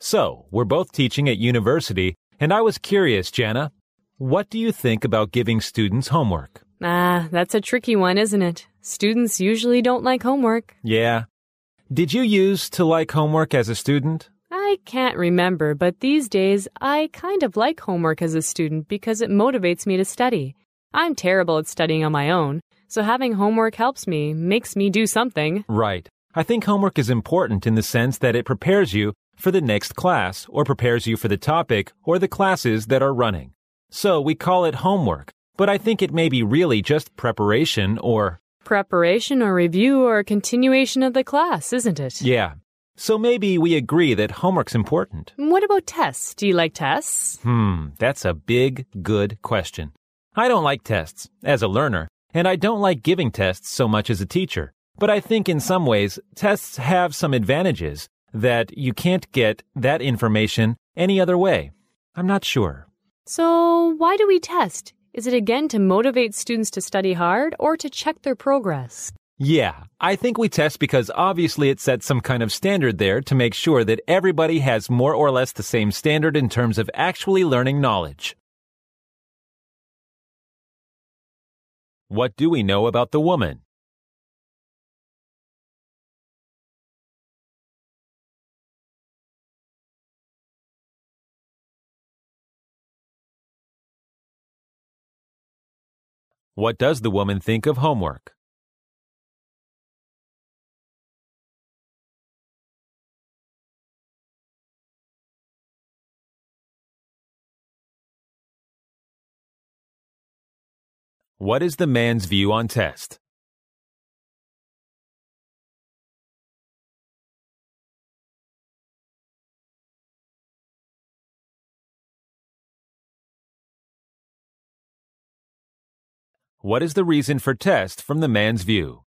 So, we're both teaching at university, and I was curious, Jana, what do you think about giving students homework? That's a tricky one, isn't it? Students usually don't like homework. Yeah. Did you used to like homework as a student? I can't remember, but these days I kind of like homework as a student because it motivates me to study. I'm terrible at studying on my own, so having homework helps me, makes me do something. Right. I think homework is important in the sense that it prepares you for the next class or prepares you for the topic or the classes that are running. So we call it homework, but I think it may be really just preparation or... Preparation or review or continuation of the class, isn't it? Yeah. So maybe we agree that homework's important. What about tests? Do you like tests? That's a big, good question. I don't like tests as a learner, and I don't like giving tests so much as a teacher. But I think in some ways, tests have some advantages that you can't get that information any other way. I'm not sure. So why do we test? Is it again to motivate students to study hard or to check their progress? Yeah, I think we test because obviously it sets some kind of standard there to make sure that everybody has more or less the same standard in terms of actually learning knowledge. What do we know about the woman? What does the woman think of homework? What is the man's view on test? What is the reason for test from the man's view?